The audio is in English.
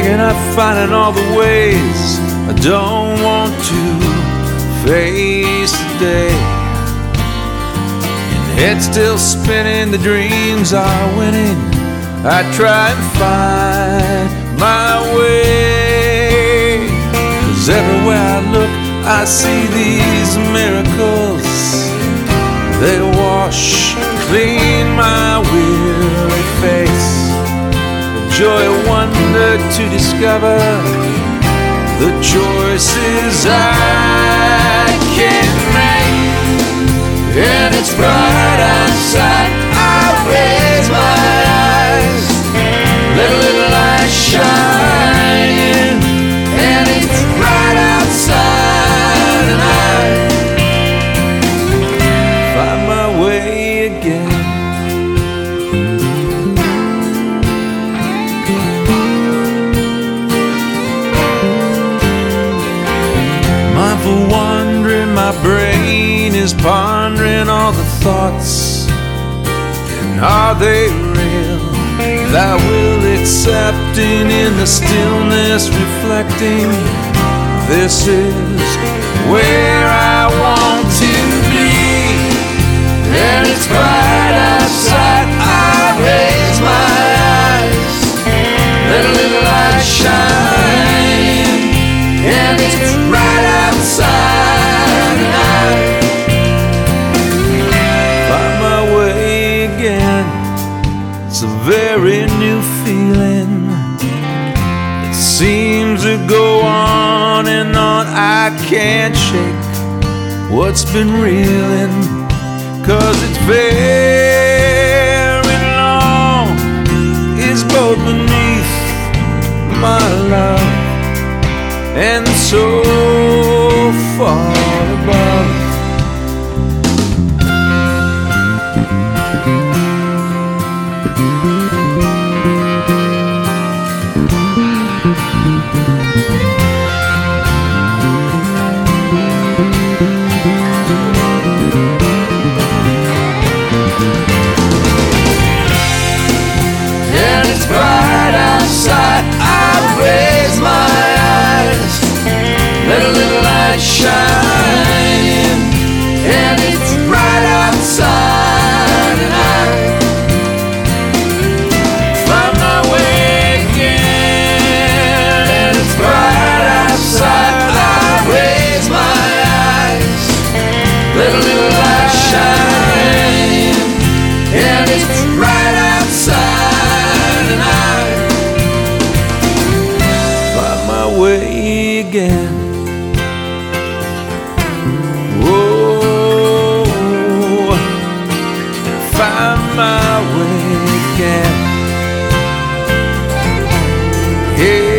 I find in all the ways I don't want to face the day. And head still spinning, the dreams are winning. I try and find my way. 'Cause everywhere I look, I see these miracles. They wash clean my weary face. Joy, a wonder to discover the choices I can make. And it's bright outside, I raise my eyes, let a little light shine. And it's bright outside, and I find my way again. Mindful wandering, my brain is pondering all the thoughts. And are they real? Thy will accepting, in the stillness reflecting. This is where I want to be. And it's bright outside, I raise my eyes, let a little light shine. And it's bright outside, and I find my way again. It's a very new feeling. It seems to go on and on. I can't shake what's been reeling, 'cause it's very long. It's both beneath my love and so far above. And it's bright outside, I raise my eyes, let a little light shine. And it's bright outside, and I find my way again. And it's bright outside, I raise my eyes, let a little light shine. And it's bright outside, and I find my way again. Find my way again. Hey.